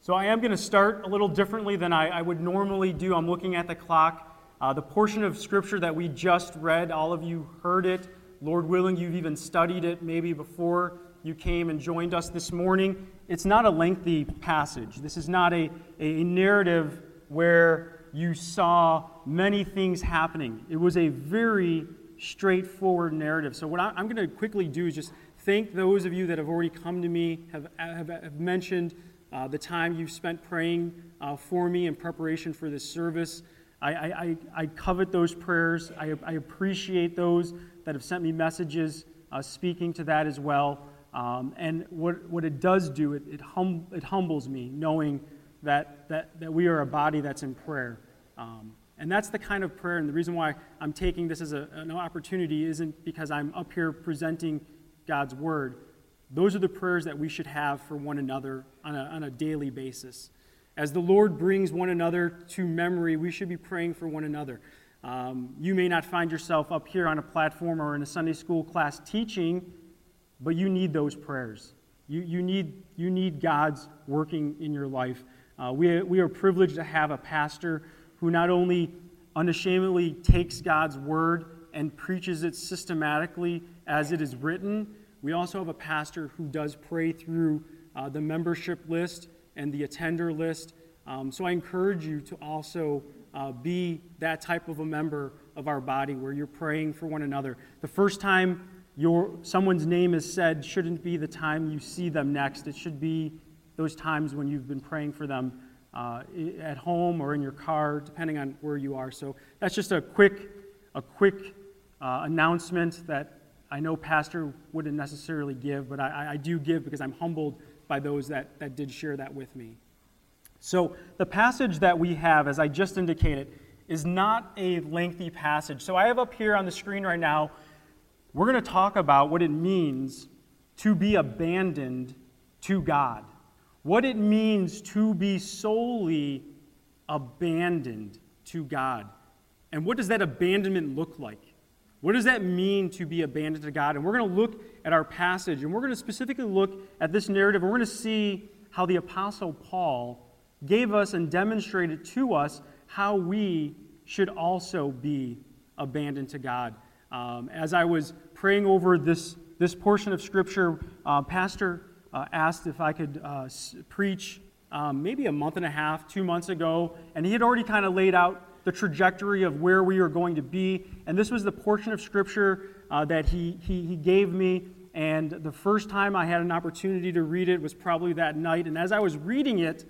So I am going to start a little differently than I would normally do. I'm looking at the clock. The portion of Scripture that we just read, all of you heard it. Lord willing, you've even studied it maybe before you came and joined us this morning. It's not a lengthy passage. This is not a narrative where you saw many things happening. It was a very straightforward narrative. So what I'm going to quickly do is just thank those of you that have already come to me, have mentioned the time you've spent praying for me in preparation for this service. I covet those prayers. I appreciate those that have sent me messages speaking to that as well. And what it does do, it humbles me, knowing that we are a body that's in prayer. And that's the kind of prayer, and the reason why I'm taking this as an opportunity isn't because I'm up here presenting God's Word. Those are the prayers that we should have for one another on a daily basis. As the Lord brings one another to memory, we should be praying for one another. You may not find yourself up here on a platform or in a Sunday school class teaching, but you need those prayers. You need God's working in your life. We are privileged to have a pastor who not only unashamedly takes God's Word and preaches it systematically as it is written. We also have a pastor who does pray through the membership list and the attender list. So I encourage you to also be that type of a member of our body where you're praying for one another. The first time someone's name is said shouldn't be the time you see them next. It should be those times when you've been praying for them at home or in your car, depending on where you are. So that's just a quick announcement that I know Pastor wouldn't necessarily give, but I do give because I'm humbled by those that did share that with me. So the passage that we have, as I just indicated, is not a lengthy passage. So I have up here on the screen right now, we're going to talk about what it means to be abandoned to God. What it means to be solely abandoned to God. And what does that abandonment look like? What does that mean to be abandoned to God? And we're going to look at our passage, and we're going to specifically look at this narrative, and we're going to see how the Apostle Paul gave us and demonstrated to us how we should also be abandoned to God. As I was praying over this portion of Scripture, Pastor asked if I could preach maybe a month and a half, 2 months ago, and he had already kind of laid out the trajectory of where we are going to be. And this was the portion of Scripture that he gave me. And the first time I had an opportunity to read it was probably that night. And as I was reading it,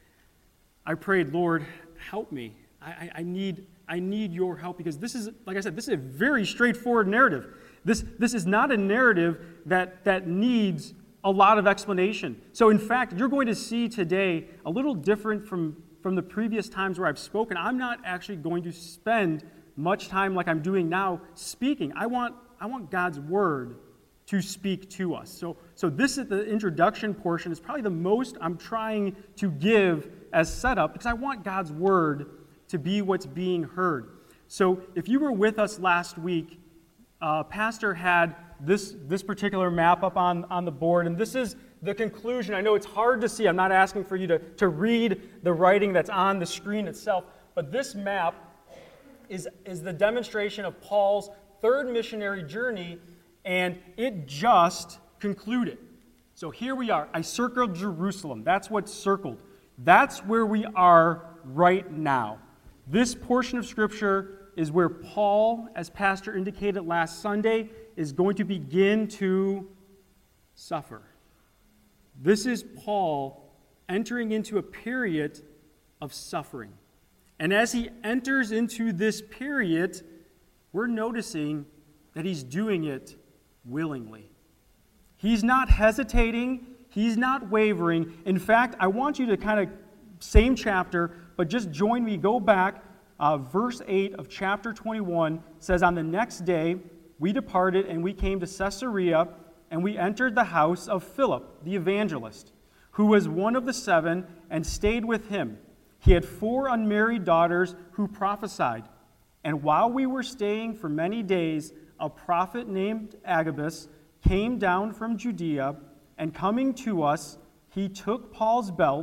I prayed, Lord, help me. I need your help, because this is, like I said, this is a very straightforward narrative. This is not a narrative that needs a lot of explanation. So in fact, you're going to see today a little different from the previous times where I've spoken. I'm not actually going to spend much time like I'm doing now speaking. I want God's Word to speak to us. So this is the introduction portion. Is probably the most I'm trying to give as setup, because I want God's Word to be what's being heard. So if you were with us last week, Pastor had this particular map up on the board, and this is the conclusion. I know it's hard to see. I'm not asking for you to read the writing that's on the screen itself, but this map is the demonstration of Paul's third missionary journey, and it just concluded. So here we are. I circled Jerusalem. That's what's circled. That's where we are right now. This portion of Scripture is where Paul, as Pastor indicated last Sunday, is going to begin to suffer. This is Paul entering into a period of suffering. And as he enters into this period, we're noticing that he's doing it willingly. He's not hesitating. He's not wavering. In fact, I want you to kind of, same chapter, but just join me, go back. Verse 8 of chapter 21 says, "On the next day we departed and we came to Caesarea, and we entered the house of Philip the evangelist, who was one of the 7, and stayed with him. He had 4 unmarried daughters who prophesied. And while we were staying for many days, a prophet named Agabus came down from Judea, and coming to us, he took Paul's belt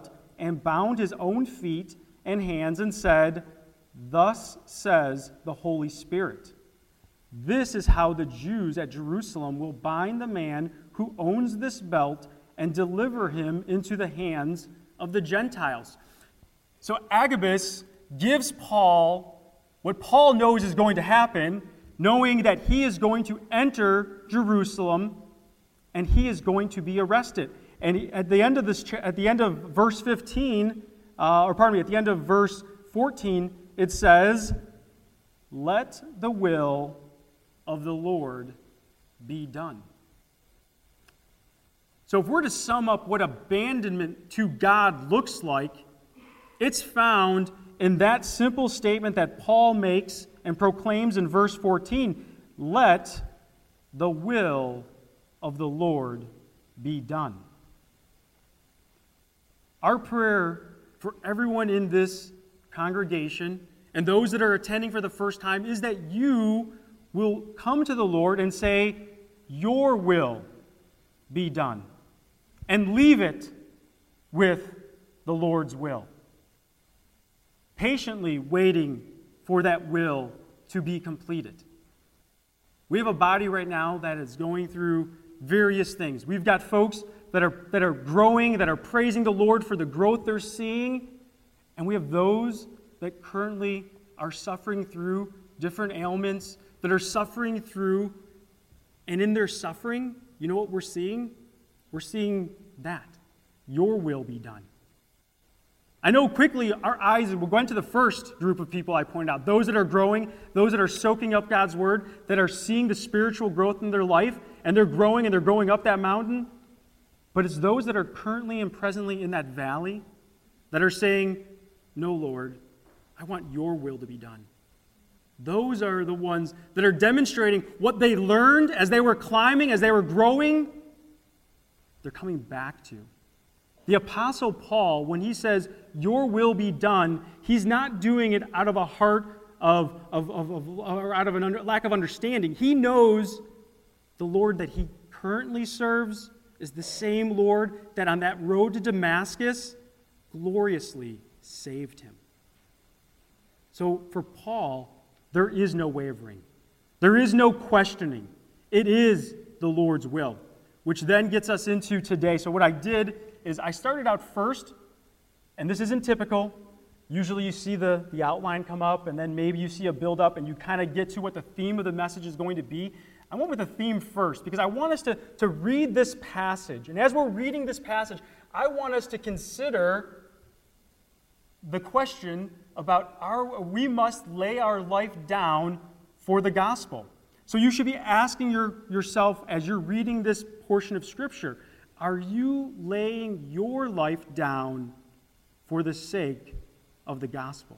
and bound his own feet and hands and said, "Thus says the Holy Spirit. This is how the Jews at Jerusalem will bind the man who owns this belt and deliver him into the hands of the Gentiles." So Agabus gives Paul what Paul knows is going to happen, knowing that he is going to enter Jerusalem and he is going to be arrested. And at the end of verse 15, at the end of verse 14, it says, "Let the will of the Lord be done." So if we're to sum up what abandonment to God looks like, it's found in that simple statement that Paul makes and proclaims in verse 14, "Let the will of the Lord be done." Our prayer for everyone in this congregation and those that are attending for the first time is that you will come to the Lord and say, "Your will be done," and leave it with the Lord's will, patiently waiting for that will to be completed. We have a body right now that is going through various things. We've got folks that are growing, that are praising the Lord for the growth they're seeing, and we have those that currently are suffering through different ailments, that are suffering through, and in their suffering, you know what we're seeing? We're seeing that. Your will be done. I know quickly our eyes will go into the first group of people I pointed out, those that are growing, those that are soaking up God's word, that are seeing the spiritual growth in their life, and they're growing and they're going up that mountain. But it's those that are currently and presently in that valley that are saying, "No, Lord, I want your will to be done." Those are the ones that are demonstrating what they learned as they were climbing, as they were growing, they're coming back to. The Apostle Paul, when he says, "Your will be done," he's not doing it out of a heart or out of a lack of understanding. He knows the Lord that he currently serves is the same Lord that on that road to Damascus gloriously saved him. So for Paul, there is no wavering. There is no questioning. It is the Lord's will, which then gets us into today. So what I did is I started out first, and this isn't typical. Usually you see the outline come up, and then maybe you see a build-up, and you kind of get to what the theme of the message is going to be. I went with the theme first, because I want us to read this passage. And as we're reading this passage, I want us to consider the question about we must lay our life down for the gospel. So you should be asking yourself as you're reading this portion of Scripture, are you laying your life down for the sake of the gospel?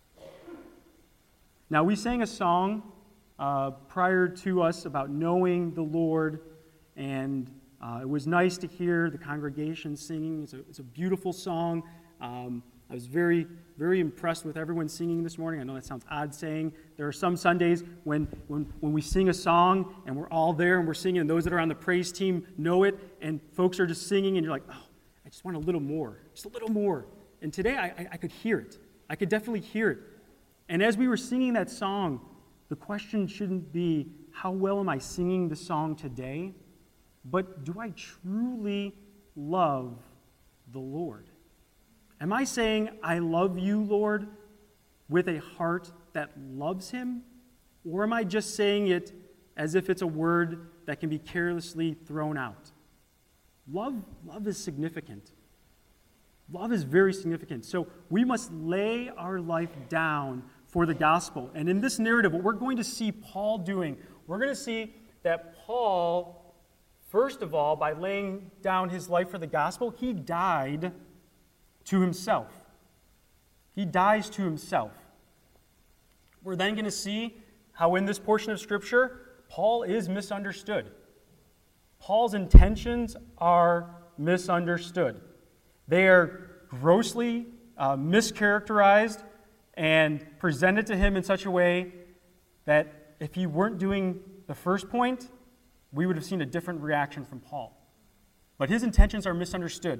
Now, we sang a song prior to us about knowing the Lord, and it was nice to hear the congregation singing. It's a beautiful song. I was very, very impressed with everyone singing this morning. I know that sounds odd saying. There are some Sundays when we sing a song and we're all there and we're singing, and those that are on the praise team know it, and folks are just singing, and you're like, "Oh, I just want a little more, just a little more." And today I could hear it. I could definitely hear it. And as we were singing that song, the question shouldn't be, how well am I singing the song today? But do I truly love the Lord? Am I saying, "I love you, Lord," with a heart that loves him? Or am I just saying it as if it's a word that can be carelessly thrown out? Love is significant. Love is very significant. So we must lay our life down for the gospel. And in this narrative, what we're going to see Paul doing, we're going to see that Paul, first of all, by laying down his life for the gospel, he died to himself. He dies to himself. We're then going to see how in this portion of Scripture, Paul is misunderstood. Paul's intentions are misunderstood. They are grossly mischaracterized and presented to him in such a way that if he weren't doing the first point, we would have seen a different reaction from Paul. But his intentions are misunderstood.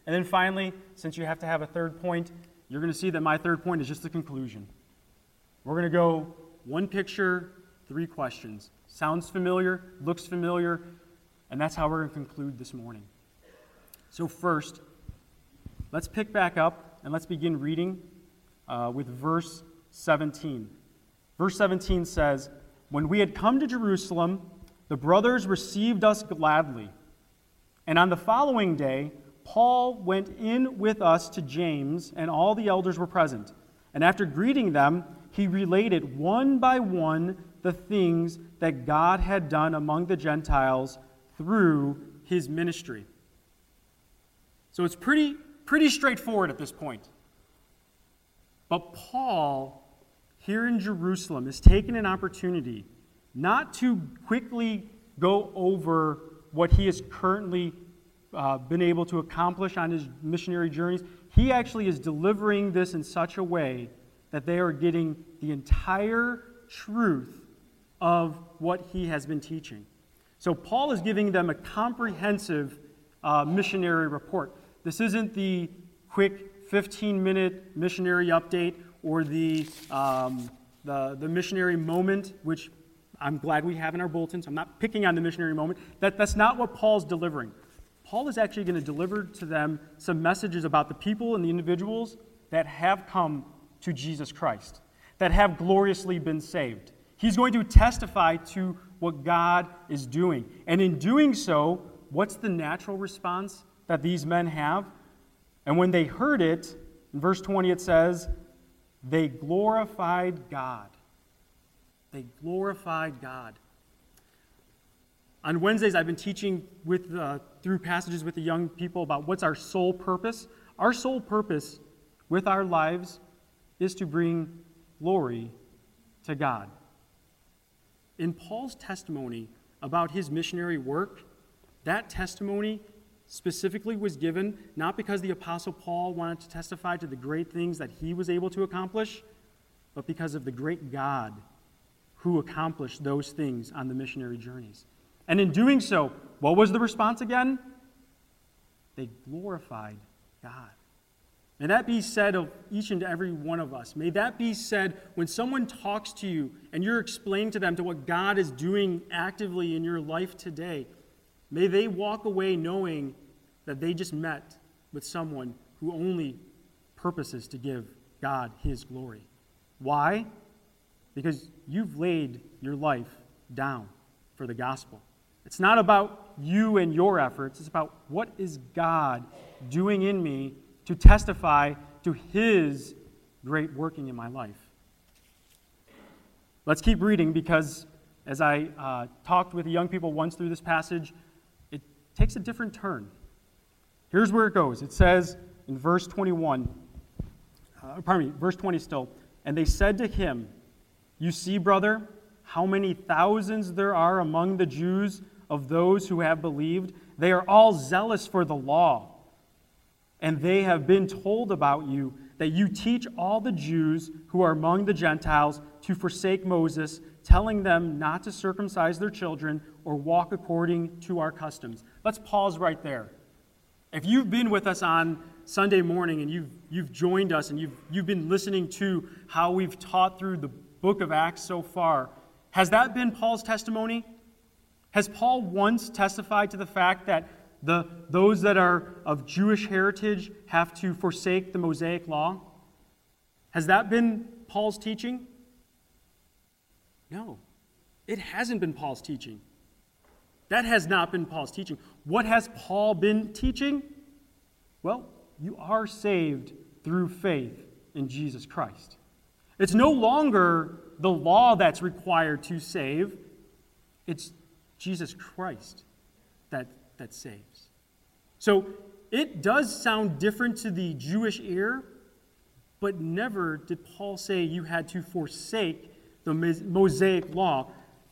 And then finally, since you have to have a third point, you're going to see that my third point is just the conclusion. We're going to go one picture, 3 questions. Sounds familiar, looks familiar, and that's how we're going to conclude this morning. So first, let's pick back up and let's begin reading with verse 17. Verse 17 says, "When we had come to Jerusalem, the brothers received us gladly. And on the following day, Paul went in with us to James, and all the elders were present. And after greeting them, he related one by one the things that God had done among the Gentiles through his ministry." So it's pretty straightforward at this point. But Paul, here in Jerusalem, is taking an opportunity not to quickly go over what he has currently been able to accomplish on his missionary journeys. He actually is delivering this in such a way that they are getting the entire truth of what he has been teaching. So Paul is giving them a comprehensive missionary report. This isn't the quick 15-minute missionary update or the missionary moment, which I'm glad we have in our bulletins. I'm not picking on the missionary moment. That's not what Paul's delivering. Paul is actually going to deliver to them some messages about the people and the individuals that have come to Jesus Christ, that have gloriously been saved. He's going to testify to what God is doing. And in doing so, what's the natural response that these men have? And when they heard it, in verse 20 it says, they glorified God. They glorified God. On Wednesdays, I've been teaching through passages with the young people about what's our sole purpose. Our sole purpose with our lives is to bring glory to God. In Paul's testimony about his missionary work, that testimony specifically was given not because the Apostle Paul wanted to testify to the great things that he was able to accomplish, but because of the great God who accomplished those things on the missionary journeys. And in doing so, what was the response again? They glorified God. May that be said of each and every one of us. May that be said when someone talks to you and you're explaining to them to what God is doing actively in your life today. May they walk away knowing that they just met with someone who only purposes to give God his glory. Why? Because you've laid your life down for the gospel. It's not about you and your efforts. It's about what is God doing in me to testify to his great working in my life. Let's keep reading because as I talked with the young people once through this passage, it takes a different turn. Here's where it goes. It says in verse 21, verse 20 still, and they said to him, "You see, brother, how many thousands there are among the Jews of those who have believed. They are all zealous for the law. And they have been told about you that you teach all the Jews who are among the Gentiles to forsake Moses, telling them not to circumcise their children or walk according to our customs." Let's pause right there. If you've been with us on Sunday morning and you've joined us and you've been listening to how we've taught through the book of Acts so far, has that been Paul's testimony? Has Paul once testified to the fact that those that are of Jewish heritage have to forsake the Mosaic law? Has that been Paul's teaching? No, it hasn't been Paul's teaching. That has not been Paul's teaching. What has Paul been teaching? Well, you are saved through faith in Jesus Christ. It's no longer the law that's required to save. It's Jesus Christ that saves. So it does sound different to the Jewish ear, but never did Paul say you had to forsake the Mosaic law.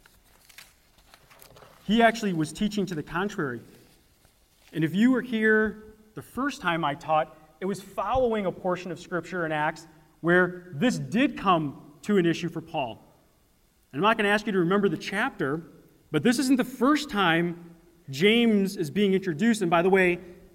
He actually was teaching to the contrary. And if you were here the first time I taught, it was following a portion of Scripture in Acts where this did come to an issue for Paul. And I'm not going to ask you to remember the chapter, but this isn't the first time James is being introduced. And by the way,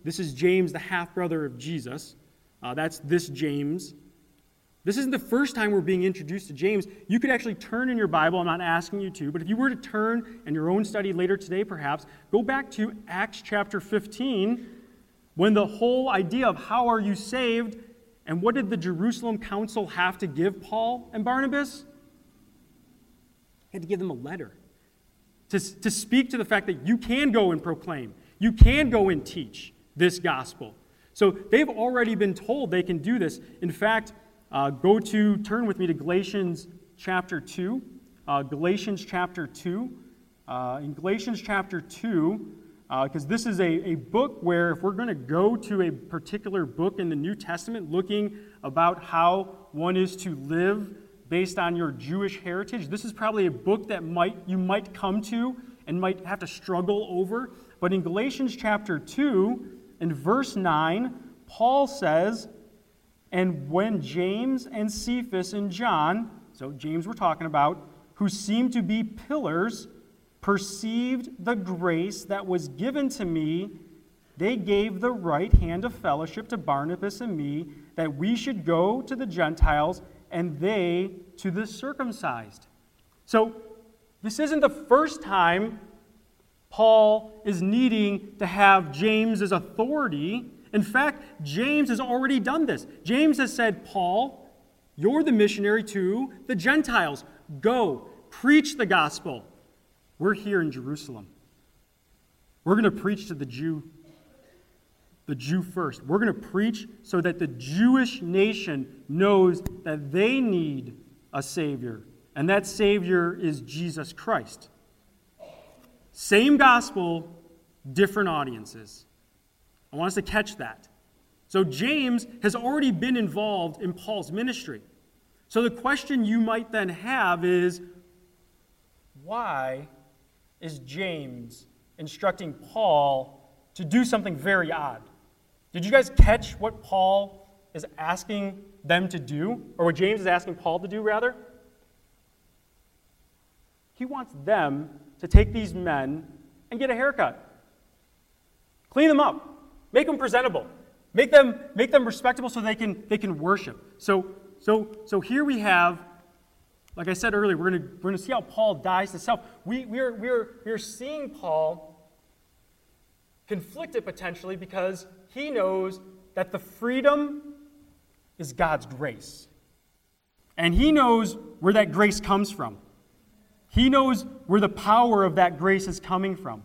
This is James, the half-brother of Jesus. That's this James. This isn't the first time we're being introduced to James. You could actually turn in your Bible. I'm not asking you to, but if you were to turn in your own study later today, perhaps, go back to Acts chapter 15, when the whole idea of how are you saved and what did the Jerusalem council have to give Paul and Barnabas? They had to give them a letter to speak to the fact that you can go and proclaim. You can go and teach this gospel. So they've already been told they can do this. In fact, turn with me to Galatians chapter 2. Galatians chapter 2. In Galatians chapter 2, because this is a book where if we're going to go to a particular book in the New Testament looking about how one is to live based on your Jewish heritage, this is probably a book that you might come to and might have to struggle over. But in Galatians chapter 2, in verse 9, Paul says, "And when James and Cephas and John," so James we're talking about, "who seemed to be pillars, perceived the grace that was given to me, they gave the right hand of fellowship to Barnabas and me, that we should go to the Gentiles and they to the circumcised." So this isn't the first time Paul is needing to have James's authority. In fact, James has already done this. James has said, "Paul, you're the missionary to the Gentiles. Go, preach the gospel." We're here in Jerusalem. We're going to preach to the Jew first. We're going to preach so that the Jewish nation knows that they need a Savior, and that Savior is Jesus Christ. Same gospel, different audiences. I want us to catch that. So James has already been involved in Paul's ministry. So the question you might then have is, why is James instructing Paul to do something very odd? Did you guys catch what Paul is asking them to do? Or what James is asking Paul to do, rather? He wants them to take these men and get a haircut. Clean them up. Make them presentable. Make them respectable so they can worship. So here we have, like I said earlier, we're going to see how Paul dies to self. We're seeing Paul conflicted potentially because he knows that the freedom is God's grace. And he knows where that grace comes from. He knows where the power of that grace is coming from.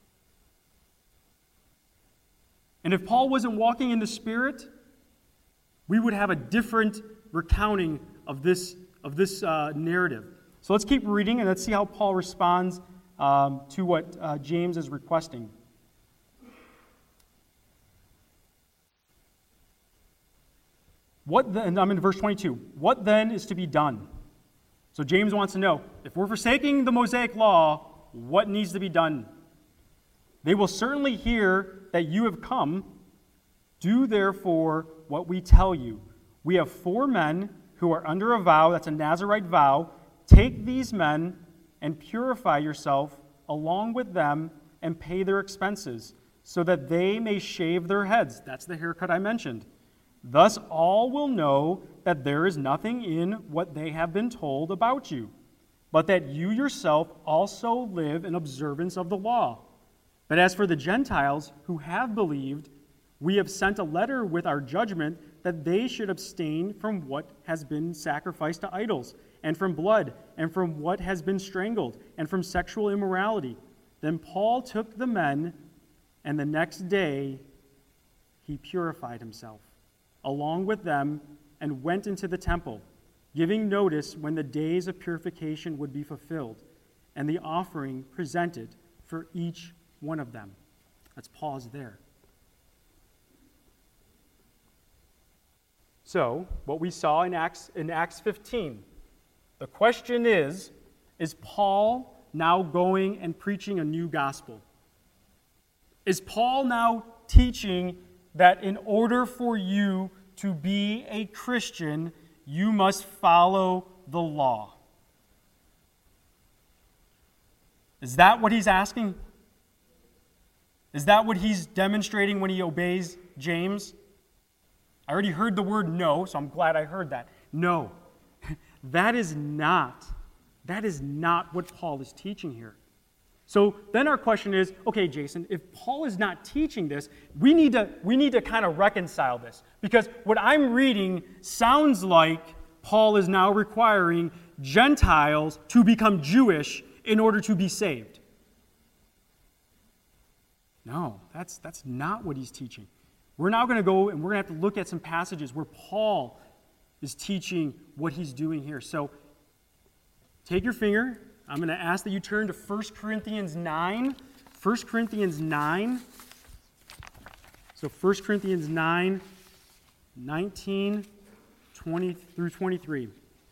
And if Paul wasn't walking in the Spirit, we would have a different recounting of this narrative. So let's keep reading and let's see how Paul responds to what James is requesting. And I'm in verse 22. What then is to be done? So James wants to know, if we're forsaking the Mosaic law, what needs to be done? They will certainly hear that you have come. Do therefore what we tell you. We have 4 men who are under a vow, that's a Nazirite vow. Take these men and purify yourself along with them and pay their expenses, so that they may shave their heads. That's the haircut I mentioned. Thus all will know that there is nothing in what they have been told about you, but that you yourself also live in observance of the law. But as for the Gentiles who have believed, we have sent a letter with our judgment that they should abstain from what has been sacrificed to idols, and from blood, and from what has been strangled, and from sexual immorality. Then Paul took the men, and the next day he purified himself along with them and went into the temple, giving notice when the days of purification would be fulfilled, and the offering presented for each one of them. Let's pause there. So, what we saw in Acts 15, the question is Paul now going and preaching a new gospel? Is Paul now teaching that in order for you to be a Christian, you must follow the law? Is that what he's asking? Is that what he's demonstrating when he obeys James? I already heard the word no, so I'm glad I heard that. No, that is not what Paul is teaching here. So then our question is, okay, Jason, if Paul is not teaching this, we need to kind of reconcile this. Because what I'm reading sounds like Paul is now requiring Gentiles to become Jewish in order to be saved. No, that's not what he's teaching. We're now going to go and we're going to have to look at some passages where Paul is teaching what he's doing here. So take your finger. I'm going to ask that you turn to 1 Corinthians 9. 1 Corinthians 9. So 1 Corinthians 9, 19, 20 through 23.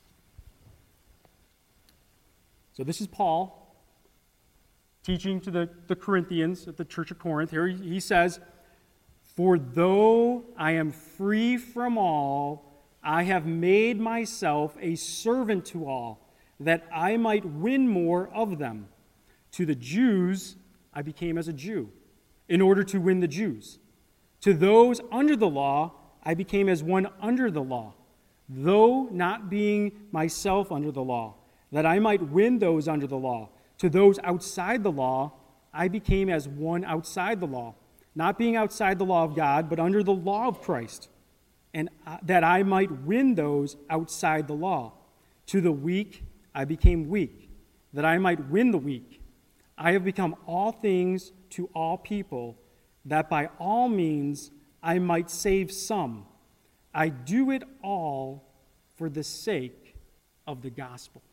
So this is Paul teaching to the Corinthians at the church of Corinth. Here he says, "For though I am free from all, I have made myself a servant to all, that I might win more of them. To the Jews I became as a Jew, in order to win the Jews. To those under the law I became as one under the law, though not being myself under the law, that I might win those under the law. To those outside the law I became as one outside the law, not being outside the law of God, but under the law of Christ, and that I might win those outside the law. To the weak I became weak, that I might win the weak. I have become all things to all people, that by all means I might save some. I do it all for the sake of the gospel."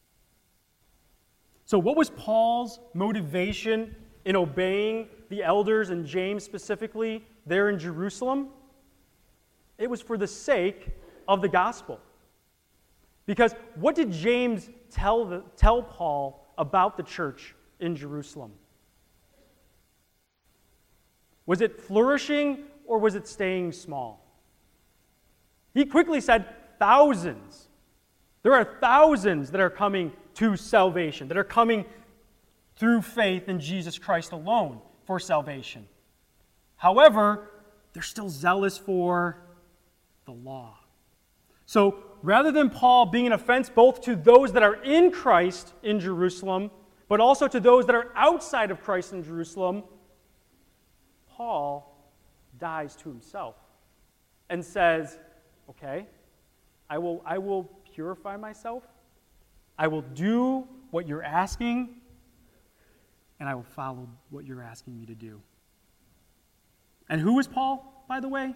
So what was Paul's motivation in obeying the elders and James specifically there in Jerusalem? It was for the sake of the gospel. Because what did James tell Paul about the church in Jerusalem? Was it flourishing or was it staying small? He quickly said, thousands. There are thousands that are coming to salvation, that are coming through faith in Jesus Christ alone for salvation. However, they're still zealous for the law. So rather than Paul being an offense both to those that are in Christ in Jerusalem, but also to those that are outside of Christ in Jerusalem, Paul dies to himself and says, okay, I will purify myself, I will do what you're asking, and I will follow what you're asking me to do. And who is Paul, by the way?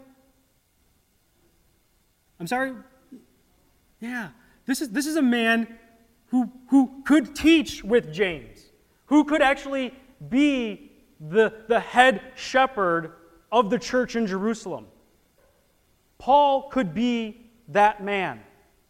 I'm sorry? Yeah, this is a man who could teach with James, who could actually be the head shepherd of the church in Jerusalem. Paul could be that man.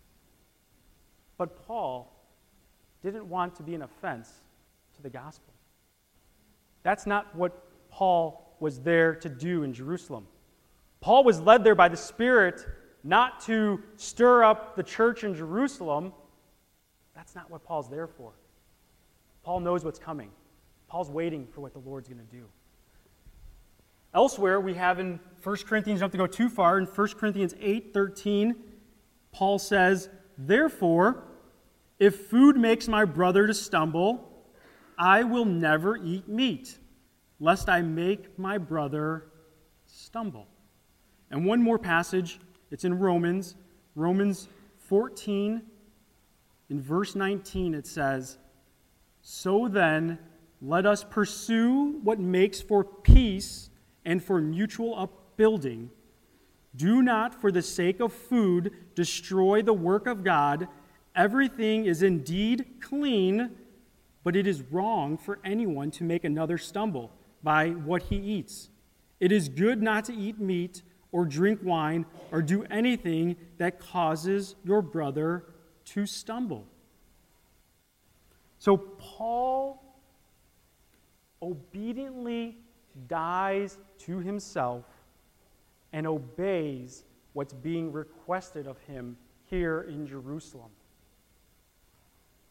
But Paul didn't want to be an offense to the gospel. That's not what Paul was there to do in Jerusalem. Paul was led there by the Spirit not to stir up the church in Jerusalem. That's not what Paul's there for. Paul knows what's coming. Paul's waiting for what the Lord's going to do. Elsewhere, we have in 1 Corinthians, don't have to go too far, in 1 Corinthians 8:13, Paul says, "Therefore, if food makes my brother to stumble, I will never eat meat, lest I make my brother stumble." And one more passage, it's in Romans 14, in verse 19, it says, "So then, let us pursue what makes for peace and for mutual upbuilding. Do not, for the sake of food, destroy the work of God. Everything is indeed clean, but it is wrong for anyone to make another stumble by what he eats. It is good not to eat meat or drink wine or do anything that causes your brother to stumble." So Paul obediently dies to himself and obeys what's being requested of him here in Jerusalem.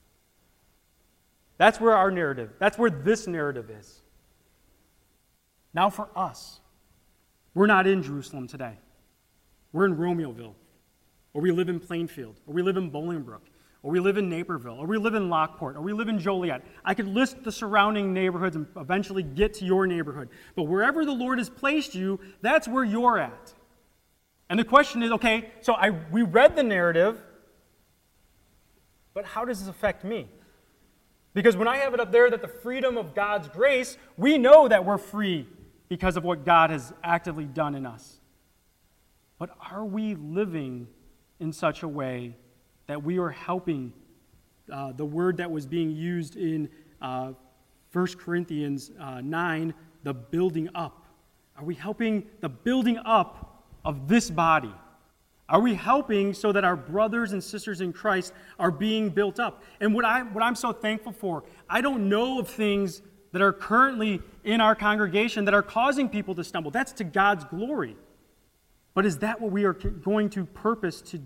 That's where our narrative, that's where this narrative is. Now for us, we're not in Jerusalem today. We're in Romeoville, or we live in Plainfield, or we live in Bolingbrook, or we live in Naperville, or we live in Lockport, or we live in Joliet. I could list the surrounding neighborhoods and eventually get to your neighborhood. But wherever the Lord has placed you, that's where you're at. And the question is, okay, so we read the narrative, but how does this affect me? Because when I have it up there that the freedom of God's grace, we know that we're free because of what God has actively done in us. But are we living in such a way that we are helping the word that was being used in 1 Corinthians 9, the building up? Are we helping the building up of this body? Are we helping so that our brothers and sisters in Christ are being built up? And what I'm so thankful for, I don't know of things that are currently in our congregation that are causing people to stumble. That's to God's glory. But is that what we are going to purpose to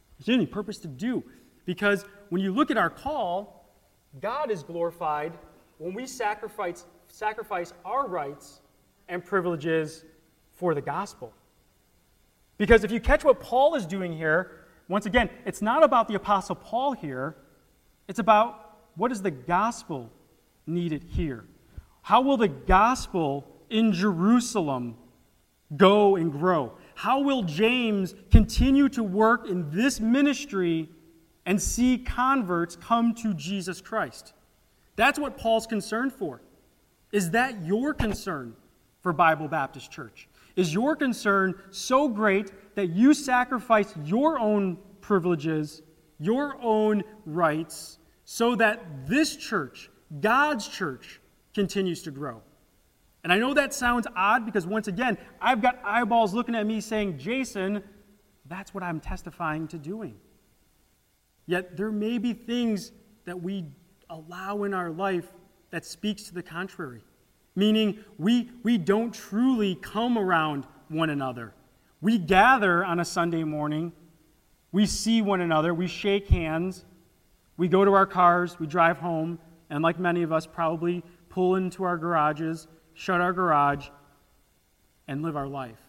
do? Because when you look at our call, God is glorified when we sacrifice our rights and privileges for the gospel. Because if you catch what Paul is doing here, once again, it's not about the Apostle Paul here. It's about what is the gospel needed here. How will the gospel in Jerusalem go and grow? How will James continue to work in this ministry and see converts come to Jesus Christ? That's what Paul's concerned for. Is that your concern for Bible Baptist Church? Is your concern so great that you sacrifice your own privileges, your own rights, so that this church, God's church, continues to grow? And I know that sounds odd because, once again, I've got eyeballs looking at me saying, Jason, that's what I'm testifying to doing. Yet there may be things that we allow in our life that speaks to the contrary. Meaning we don't truly come around one another. We gather on a Sunday morning, we see one another, we shake hands, we go to our cars, we drive home, and like many of us probably pull into our garages, shut our garage, and live our life.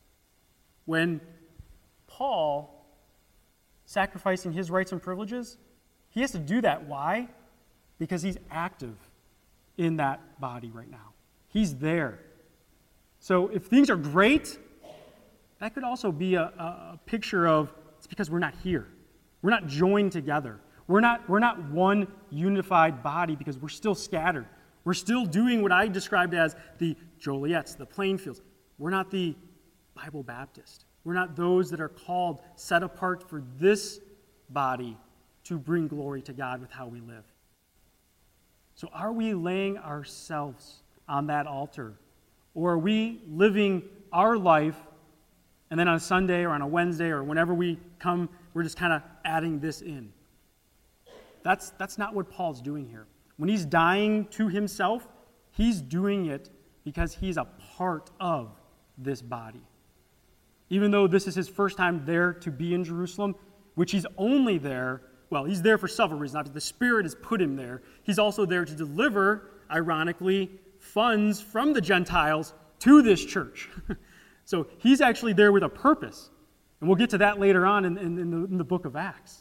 When Paul, sacrificing his rights and privileges, he has to do that. Why? Because he's active in that body right now. He's there. So if things are great, that could also be a picture of it's because we're not here. We're not joined together. We're not one unified body because we're still scattered. We're still doing what I described as the Joliets, the Plainfields. We're not the Bible Baptist. We're not those that are called, set apart for this body to bring glory to God with how we live. So are we laying ourselves on that altar? Or are we living our life and then on a Sunday or on a Wednesday or whenever we come, we're just kind of adding this in? That's not what Paul's doing here. When he's dying to himself, he's doing it because he's a part of this body. Even though this is his first time there to be in Jerusalem, which he's only there, well, he's there for several reasons. Obviously, the Spirit has put him there. He's also there to deliver, ironically, funds from the Gentiles to this church. So he's actually there with a purpose. And we'll get to that later on in the book of Acts.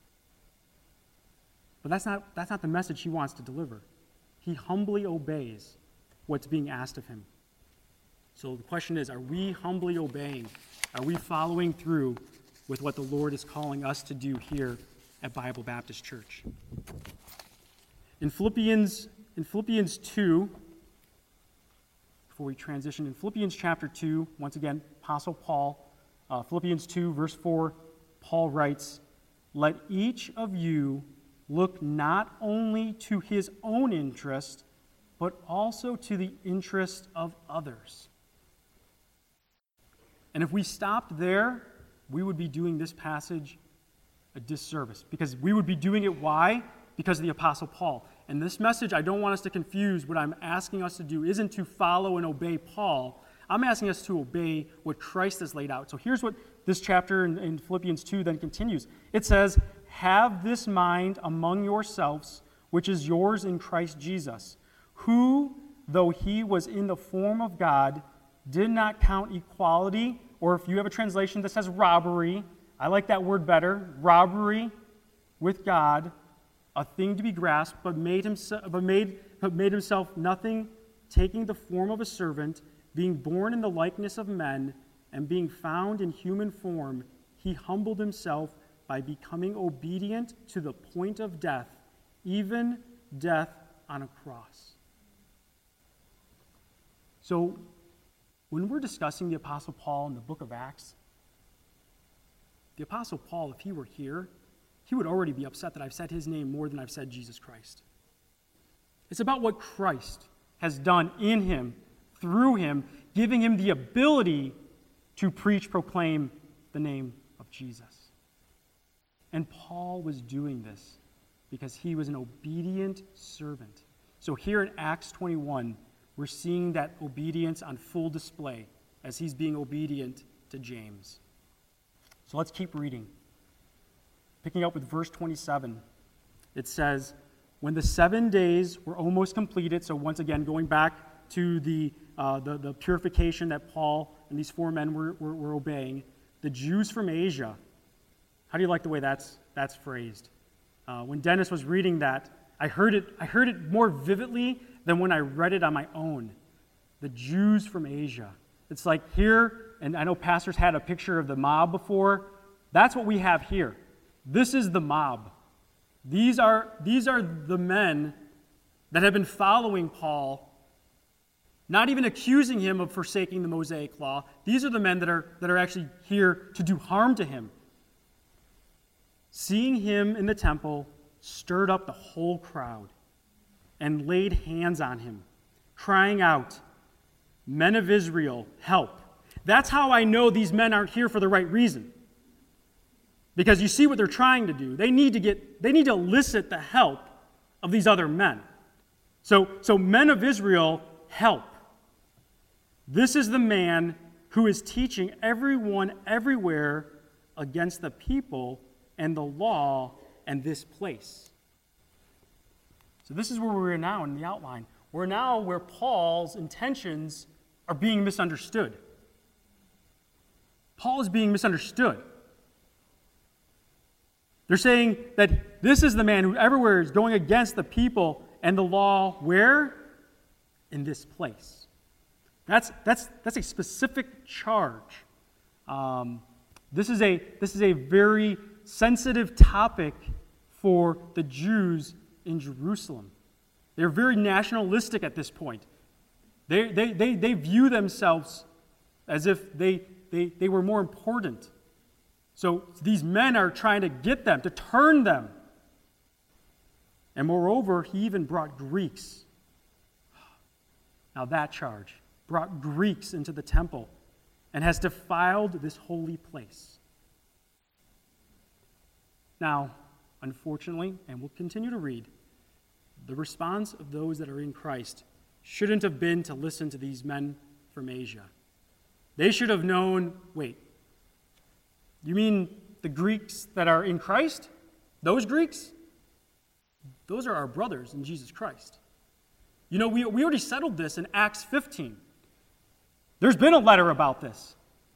But that's not the message he wants to deliver. He humbly obeys what's being asked of him. So the question is, are we humbly obeying? Are we following through with what the Lord is calling us to do here at Bible Baptist Church? In Philippians 2, before we transition, in Philippians chapter 2, once again, Apostle Paul, Philippians 2, verse 4, Paul writes, "Let each of you look not only to his own interest, but also to the interest of others." And if we stopped there, we would be doing this passage a disservice. Because we would be doing it, why? Because of the Apostle Paul. And this message, I don't want us to confuse. What I'm asking us to do isn't to follow and obey Paul. I'm asking us to obey what Christ has laid out. So here's what this chapter in Philippians 2 then continues. It says, "Have this mind among yourselves, which is yours in Christ Jesus, who, though he was in the form of God, did not count equality, or if you have a translation that says robbery, I like that word better, robbery with God, a thing to be grasped, but made himself nothing, taking the form of a servant, being born in the likeness of men, and being found in human form, he humbled himself by becoming obedient to the point of death, even death on a cross. So, when we're discussing the Apostle Paul in the book of Acts, the Apostle Paul, if he were here, he would already be upset that I've said his name more than I've said Jesus Christ. It's about what Christ has done in him, through him, giving him the ability to preach, proclaim the name of Jesus. And Paul was doing this because he was an obedient servant. So here in Acts 21, we're seeing that obedience on full display as he's being obedient to James. So let's keep reading. Picking up with verse 27, it says, when the 7 days were almost completed, so once again going back to the purification that Paul and these 4 men were obeying, the Jews from Asia, how do you like the way that's phrased? When Dennis was reading that, I heard it more vividly than when I read it on my own. The Jews from Asia. It's like here, and I know pastors had a picture of the mob before. That's what we have here. This is the mob. These are the men that have been following Paul, not even accusing him of forsaking the Mosaic law. These are the men that are actually here to do harm to him. Seeing him in the temple stirred up the whole crowd and laid hands on him, crying out, "Men of Israel, help." That's how I know these men aren't here for the right reason. Because you see what they're trying to do. They need to elicit the help of these other men. So men of Israel, help. This is the man who is teaching everyone everywhere against the people and the law and this place. So this is where we're now in the outline. We're now where Paul's intentions are being misunderstood. Paul is being misunderstood. They're saying that this is the man who everywhere is going against the people and the law. Where? In this place. That's a specific charge. This is a very sensitive topic for the Jews in Jerusalem. They're very nationalistic at this point. They view themselves as if they were more important. So these men are trying to get them, to turn them. And moreover, he even brought Greeks. Now that charge brought Greeks into the temple and has defiled this holy place. Now, unfortunately, and we'll continue to read, the response of those that are in Christ shouldn't have been to listen to these men from Asia. They should have known, wait, you mean the Greeks that are in Christ? Those Greeks? Those are our brothers in Jesus Christ. You know, we already settled this in Acts 15. There's been a letter about this.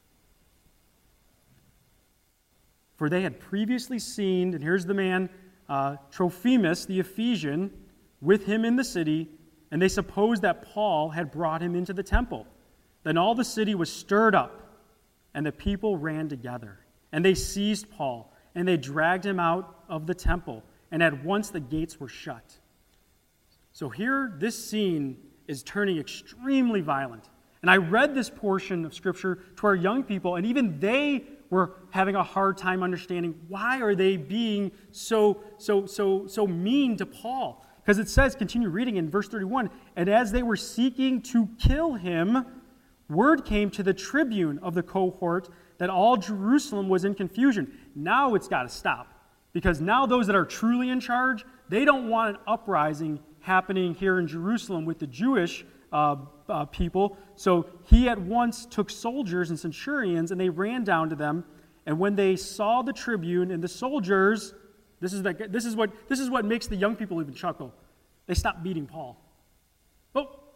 For they had previously seen, and here's the man, Trophimus the Ephesian, with him in the city, and they supposed that Paul had brought him into the temple. Then all the city was stirred up, and the people ran together. And they seized Paul, and they dragged him out of the temple, and at once the gates were shut. So here, this scene is turning extremely violent. And I read this portion of Scripture to our young people, and even they were having a hard time understanding why are they being so mean to Paul. Because it says, continue reading in verse 31, and as they were seeking to kill him, word came to the tribune of the cohort that all Jerusalem was in confusion. Now it's got to stop. Because now those that are truly in charge, they don't want an uprising happening here in Jerusalem with the Jewish people. So he at once took soldiers and centurions, and they ran down to them. And when they saw the tribune and the soldiers, this is what makes the young people even chuckle. They stopped beating Paul. Oh,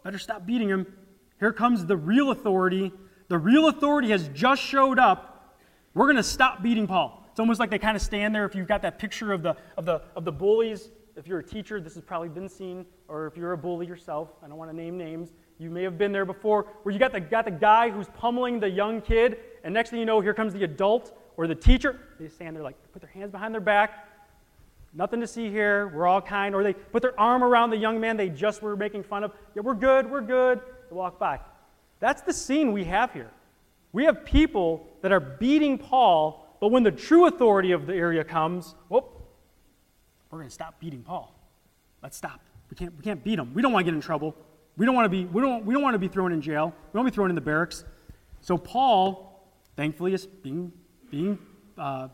better stop beating him. Here comes the real authority. The real authority has just showed up. We're going to stop beating Paul. It's almost like they kind of stand there. If you've got that picture of the bullies, if you're a teacher, this has probably been seen, or if you're a bully yourself, I don't want to name names, you may have been there before, where you got the guy who's pummeling the young kid, and next thing you know, here comes the adult or the teacher. They stand there like, put their hands behind their back, nothing to see here, we're all kind, or they put their arm around the young man they just were making fun of. Yeah, we're good. They walk by. That's the scene we have here. We have people that are beating Paul, but when the true authority of the area comes, whoop, we're going to stop beating Paul. Let's stop. We can't beat him. We don't want to get in trouble. We don't want to be thrown in jail. We don't want to be thrown in the barracks. So Paul, thankfully, is getting a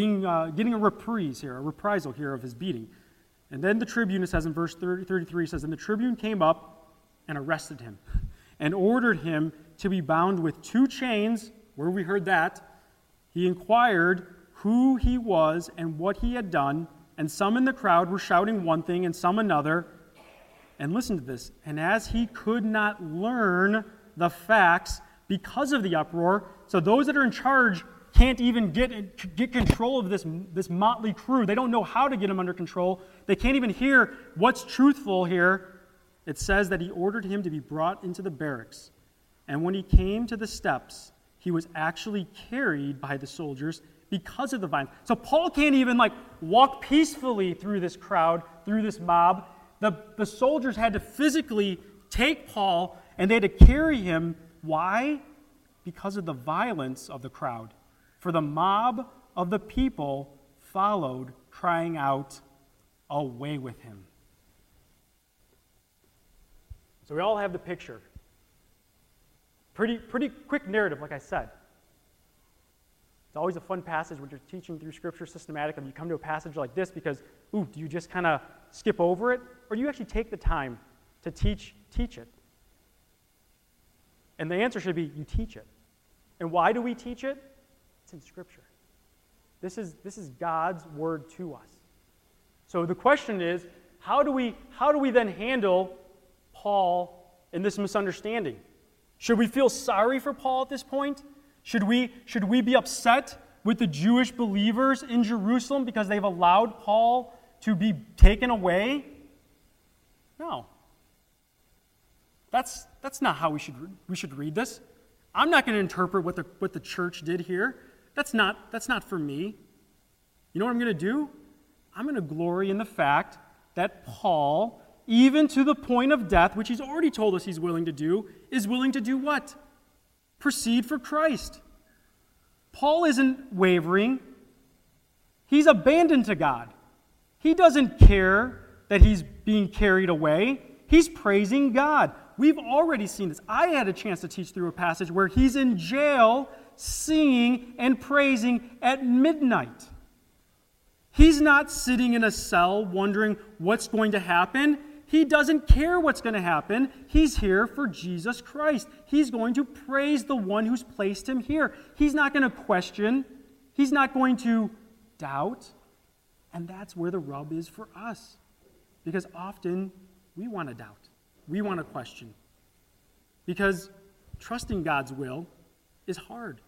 reprisal here of his beating. And then the tribune, it says in verse 33, says, and the tribune came up and arrested him and ordered him to be bound with 2 chains. Where we heard that, he inquired who he was and what he had done, and some in the crowd were shouting one thing and some another. And listen to this. And as he could not learn the facts because of the uproar, so those that are in charge can't even get control of this motley crew. They don't know how to get them under control. They can't even hear what's truthful here. It says that he ordered him to be brought into the barracks. And when he came to the steps, he was actually carried by the soldiers because of the violence. So Paul can't even walk peacefully through this crowd, through this mob. The soldiers had to physically take Paul and they had to carry him. Why? Because of the violence of the crowd. For the mob of the people followed, crying out, away with him. So we all have the picture. Pretty quick narrative, like I said. It's always a fun passage when you're teaching through Scripture systematically. You come to a passage like this because, do you just kind of skip over it? Or do you actually take the time to teach it? And the answer should be, you teach it. And why do we teach it? It's in Scripture. This is God's word to us. So the question is, how do we then handle Paul in this misunderstanding? Should we feel sorry for Paul at this point? Should we be upset with the Jewish believers in Jerusalem because they've allowed Paul to be taken away? No. That's not how we should read this. I'm not going to interpret what the church did here. That's not for me. You know what I'm going to do? I'm going to glory in the fact that Paul, even to the point of death, which he's already told us he's willing to do, is willing to do what? Proceed for Christ. Paul isn't wavering. He's abandoned to God. He doesn't care that he's being carried away. He's praising God. We've already seen this. I had a chance to teach through a passage where he's in jail singing and praising at midnight. He's not sitting in a cell wondering what's going to happen. He doesn't care what's going to happen. He's here for Jesus Christ. He's going to praise the one who's placed him here. He's not going to question. He's not going to doubt. And that's where the rub is for us. Because often we want to doubt. We want to question. Because trusting God's will is hard.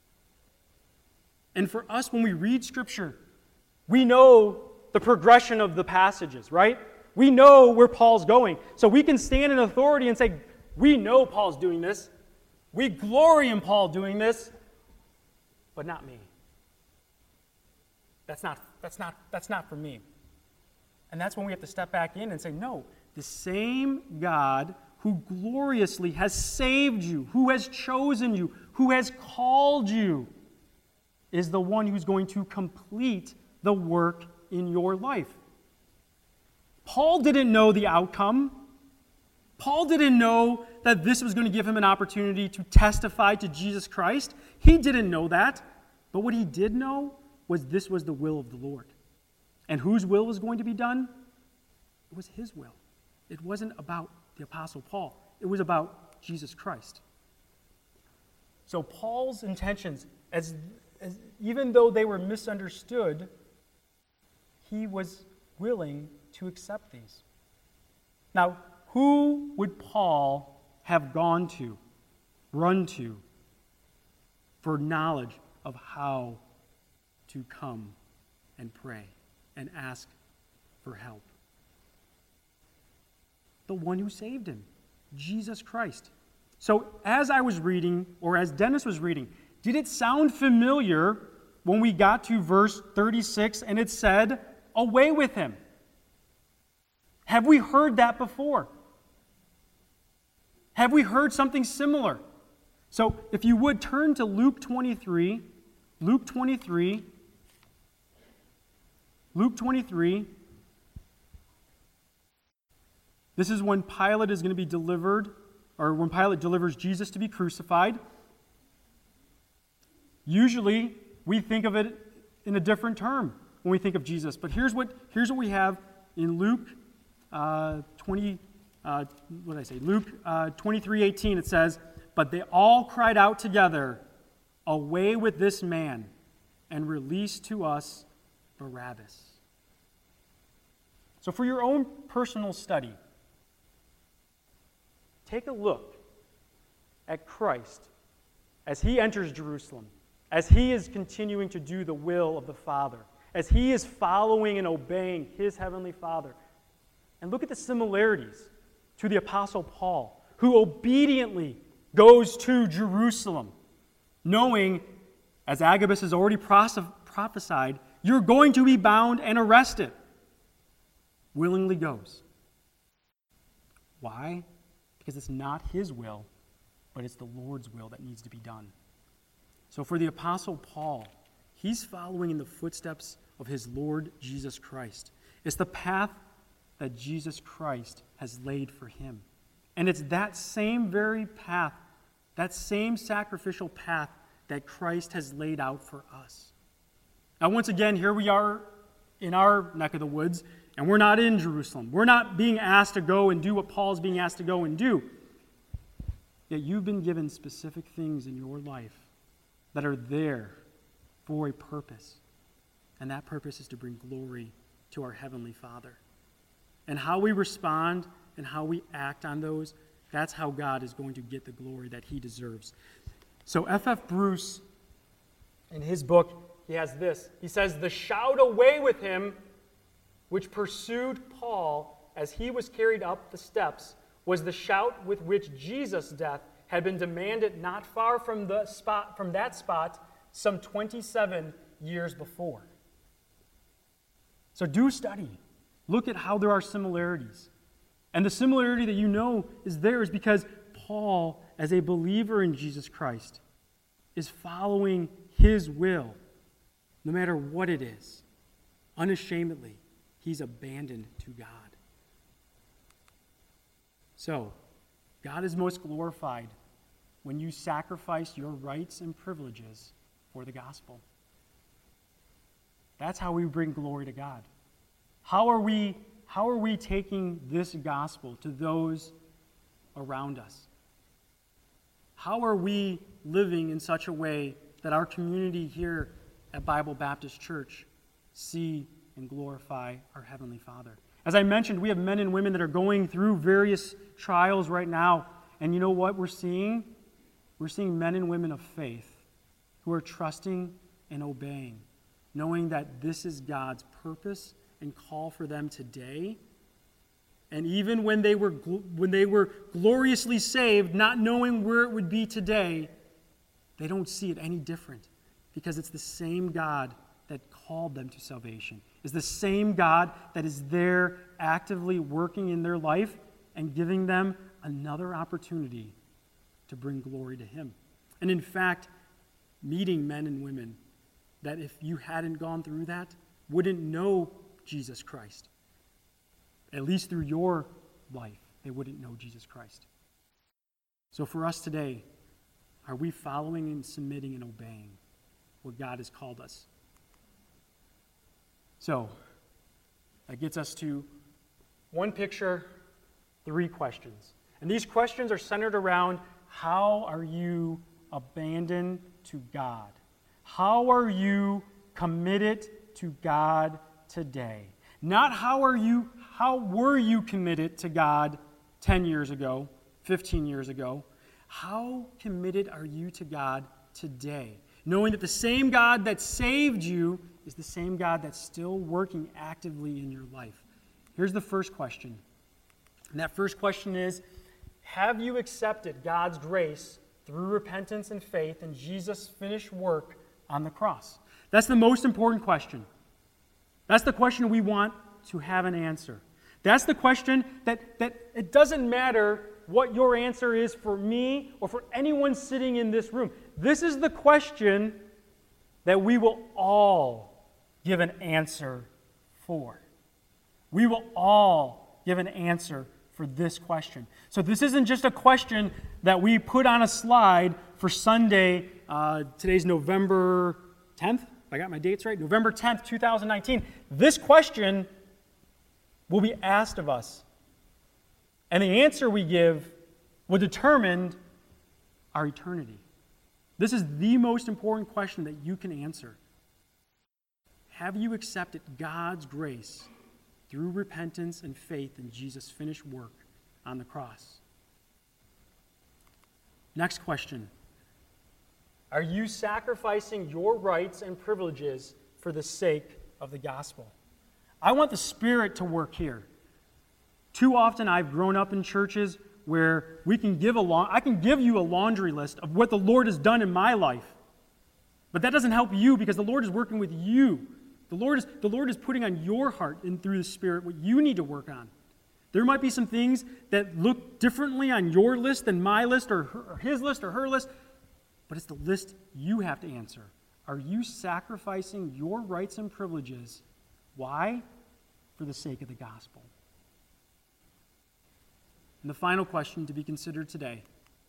And for us, when we read Scripture, we know the progression of the passages, right? We know where Paul's going. So we can stand in authority and say, we know Paul's doing this. We glory in Paul doing this, but not me. That's not for me. And that's when we have to step back in and say, no, the same God who gloriously has saved you, who has chosen you, who has called you, is the one who's going to complete the work in your life. Paul didn't know the outcome. Paul didn't know that this was going to give him an opportunity to testify to Jesus Christ. He didn't know that. But what he did know was this was the will of the Lord. And whose will was going to be done? It was his will. It wasn't about the Apostle Paul. It was about Jesus Christ. So Paul's intentions, as even though they were misunderstood, he was willing to accept these. Now, who would Paul have run to, for knowledge of how to come and pray and ask for help? The one who saved him, Jesus Christ. So as I was reading, or as Dennis was reading, did it sound familiar when we got to verse 36 and it said, away with him? Have we heard that before? Have we heard something similar? So if you would turn to Luke 23. Luke 23. This is when Pilate is going to be delivered, or when Pilate delivers Jesus to be crucified. Usually, we think of it in a different term when we think of Jesus. But here's what we have in Luke 23:18. It says, "But they all cried out together, 'Away with this man, and release to us Barabbas.'" So for your own personal study, take a look at Christ as he enters Jerusalem, as he is continuing to do the will of the Father, as he is following and obeying his heavenly Father. And look at the similarities to the Apostle Paul, who obediently goes to Jerusalem, knowing, as Agabus has already prophesied, you're going to be bound and arrested. Willingly goes. Why? Because it's not his will, but it's the Lord's will that needs to be done. So for the Apostle Paul, he's following in the footsteps of his Lord Jesus Christ. It's the path that Jesus Christ has laid for him. And it's that same very path, that same sacrificial path that Christ has laid out for us. Now, once again, here we are in our neck of the woods, and we're not in Jerusalem. We're not being asked to go and do what Paul's being asked to go and do. Yet you've been given specific things in your life that are there for a purpose. And that purpose is to bring glory to our Heavenly Father. And how we respond and how we act on those, that's how God is going to get the glory that he deserves. So F.F. Bruce, in his book, he has this. He says, "The shout away with him which pursued Paul as he was carried up the steps was the shout with which Jesus' death had been demanded not far from that spot some 27 years before." So do study. Look at how there are similarities. And the similarity that you know is there is because Paul, as a believer in Jesus Christ, is following his will, no matter what it is. Unashamedly, he's abandoned to God. So, God is most glorified when you sacrifice your rights and privileges for the gospel. That's how we bring glory to God. How are we taking this gospel to those around us? How are we living in such a way that our community here at Bible Baptist Church see and glorify our Heavenly Father? As I mentioned, we have men and women that are going through various trials right now. And you know what we're seeing? We're seeing men and women of faith who are trusting and obeying, knowing that this is God's purpose and call for them today. And even when they were gloriously saved, not knowing where it would be today, they don't see it any different, because it's the same God that called them to salvation. It's the same God that is there actively working in their life and giving them another opportunity to bring glory to him. And in fact, meeting men and women that, if you hadn't gone through that, wouldn't know Jesus Christ. At least through your life, they wouldn't know Jesus Christ. So for us today, are we following and submitting and obeying what God has called us? So, that gets us to one picture, 3 questions. And these questions are centered around, how are you abandoned to God? How are you committed to God today? Not how were you committed to God 10 years ago, 15 years ago? How committed are you to God today? Knowing that the same God that saved you is the same God that's still working actively in your life. Here's the first question. And that first question is, have you accepted God's grace through repentance and faith in Jesus' finished work on the cross? That's the most important question. That's the question we want to have an answer. That's the question that it doesn't matter what your answer is for me or for anyone sitting in this room. This is the question that we will all give an answer for. We will all give an answer for this question. So this isn't just a question that we put on a slide for Sunday. Today's November 10th. If I got my dates right. November 10th, 2019. This question will be asked of us. And the answer we give will determine our eternity. This is the most important question that you can answer. Have you accepted God's grace through repentance and faith in Jesus' finished work on the cross? Next question. Are you sacrificing your rights and privileges for the sake of the gospel? I want the Spirit to work here. Too often I've grown up in churches where I can give you a laundry list of what the Lord has done in my life. But that doesn't help you because the Lord is working with you. The Lord is putting on your heart and through the Spirit what you need to work on. There might be some things that look differently on your list than my list or his list or her list, but it's the list you have to answer. Are you sacrificing your rights and privileges? Why? For the sake of the gospel. And the final question to be considered today.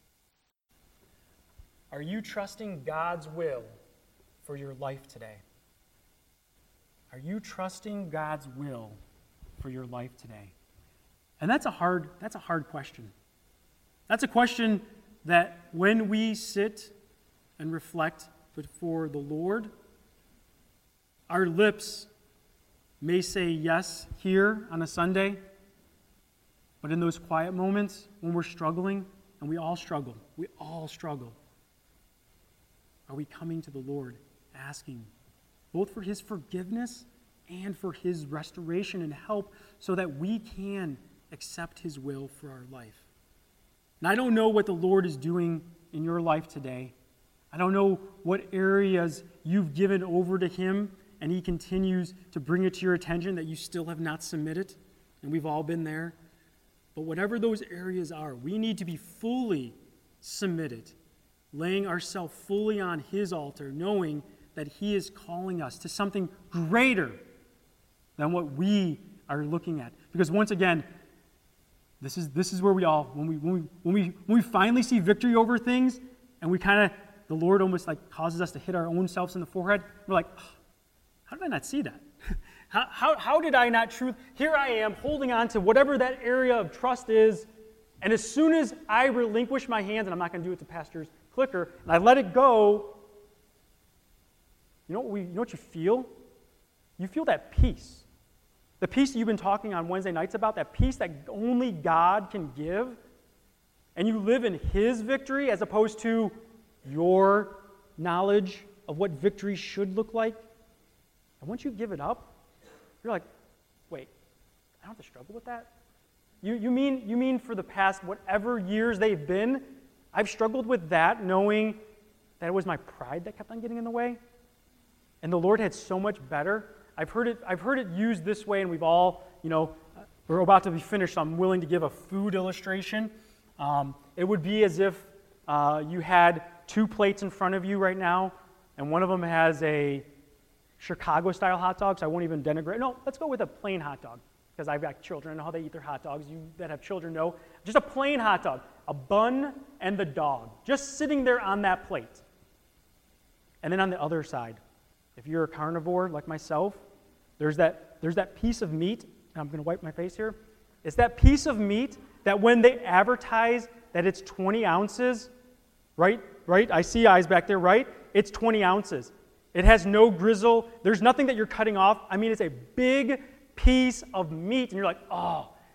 Are you trusting God's will for your life today? Are you trusting God's will for your life today? And that's a hard question. That's a question that when we sit and reflect before the Lord, our lips may say yes here on a Sunday, but in those quiet moments when we're struggling, and we all struggle, are we coming to the Lord asking both for His forgiveness and for His restoration and help so that we can accept His will for our life? And I don't know what the Lord is doing in your life today. I don't know what areas you've given over to Him and He continues to bring it to your attention that you still have not submitted, and we've all been there. But whatever those areas are, we need to be fully submitted, laying ourselves fully on His altar, knowing that He is calling us to something greater than what we are looking at. Because once again, this is where we all, when we finally see victory over things, and the Lord almost like causes us to hit our own selves in the forehead, we're like, oh, how did I not see that? How did I not here I am holding on to whatever that area of trust is, and as soon as I relinquish my hands, and I'm not going to do it to Pastor's clicker, and I let it go, you know what you feel? You feel that peace. The peace that you've been talking on Wednesday nights about, that peace that only God can give, and you live in His victory as opposed to your knowledge of what victory should look like. And once you give it up, you're like, wait, I don't have to struggle with that? You mean for the past whatever years they've been, I've struggled with that, knowing that it was my pride that kept on getting in the way? And the Lord had so much better. I've heard it used this way, and we've all, we're about to be finished, so I'm willing to give a food illustration. It would be as if you had two plates in front of you right now, and one of them has a Chicago-style hot dog, so I won't even denigrate. No, let's go with a plain hot dog, because I've got children. I know how they eat their hot dogs. You that have children know. Just a plain hot dog, a bun and the dog, just sitting there on that plate. And then on the other side, if you're a carnivore like myself, there's that piece of meat, and I'm going to wipe my face here. It's that piece of meat that when they advertise that it's 20 ounces, right? I see eyes back there, right? It's 20 ounces. It has no grizzle. There's nothing that you're cutting off. I mean, it's a big piece of meat, and you're like, oh,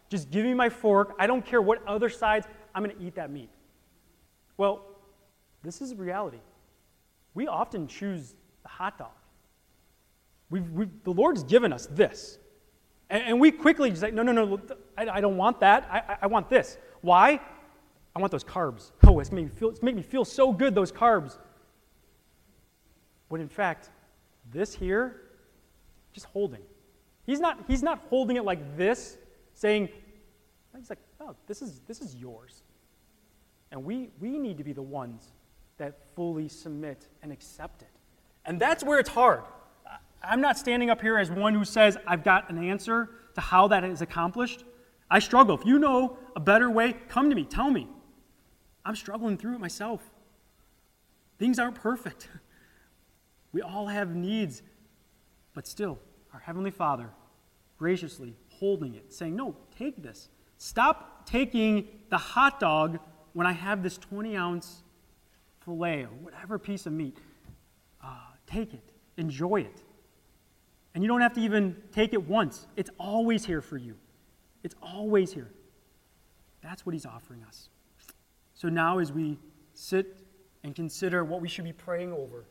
Just give me my fork. I don't care what other sides. I'm going to eat that meat. Well, this is reality. We often choose the hot dog. The Lord's given us this. And we quickly say, no, I don't want that. I want this. Why? I want those carbs. Oh, it's made me feel so good, those carbs. When in fact, this here, just holding. He's not holding it like this, saying, he's like, oh, this is yours. And we need to be the ones that fully submit and accept it. And that's where it's hard. I'm not standing up here as one who says I've got an answer to how that is accomplished. I struggle. If you know a better way, come to me, tell me. I'm struggling through it myself. Things aren't perfect. We all have needs, but still, our Heavenly Father graciously holding it, saying, no, take this. Stop taking the hot dog when I have this 20-ounce filet or whatever piece of meat. Take it. Enjoy it. And you don't have to even take it once. It's always here for you. It's always here. That's what he's offering us. So now as we sit and consider what we should be praying over,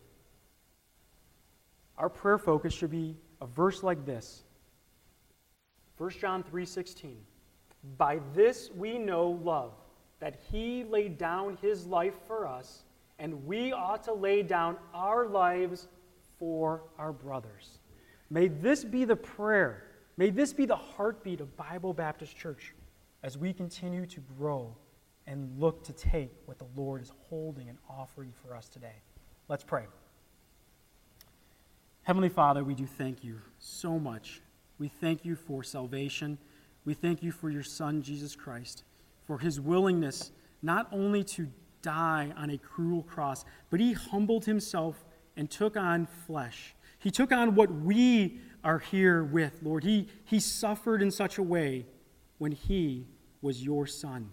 our prayer focus should be a verse like this. 1 John 3:16. By this we know love, that he laid down his life for us, and we ought to lay down our lives for our brothers. May this be the prayer. May this be the heartbeat of Bible Baptist Church as we continue to grow and look to take what the Lord is holding and offering for us today. Let's pray. Heavenly Father, we do thank you so much. We thank you for salvation. We thank you for your Son, Jesus Christ, for his willingness not only to die on a cruel cross, but he humbled himself and took on flesh. He took on what we are here with, Lord. He suffered in such a way when he was your Son.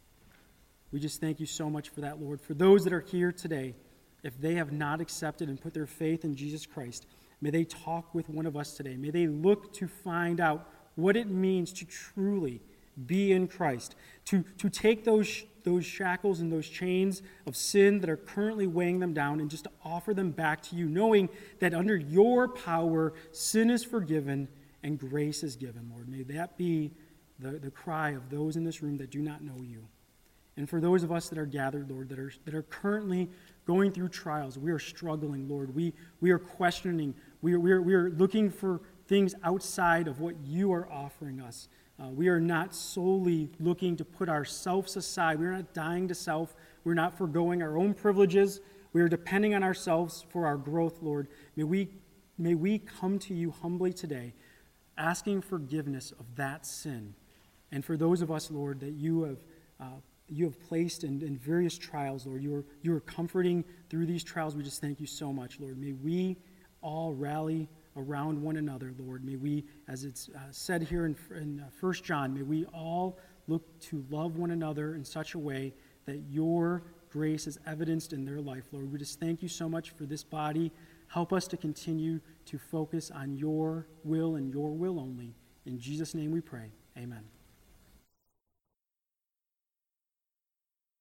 We just thank you so much for that, Lord. For those that are here today, if they have not accepted and put their faith in Jesus Christ, may they talk with one of us today. May they look to find out what it means to truly be in Christ, to take those shackles and those chains of sin that are currently weighing them down and just to offer them back to you, knowing that under your power, sin is forgiven and grace is given, Lord. May that be the cry of those in this room that do not know you. And for those of us that are gathered, Lord, that are currently going through trials, we are struggling, Lord. We are questioning. We are looking for things outside of what you are offering us. We are not solely looking to put ourselves aside. We're not dying to self. We're not forgoing our own privileges. We are depending on ourselves for our growth, Lord. May we come to you humbly today, asking forgiveness of that sin. And for those of us, Lord, that you have placed in various trials, Lord, you are comforting through these trials. We just thank you so much, Lord. May we all rally around one another, Lord. May we, as it's said here in 1 John, may we all look to love one another in such a way that your grace is evidenced in their life, Lord. We just thank you so much for this body. Help us to continue to focus on your will and your will only. In Jesus' name we pray. Amen.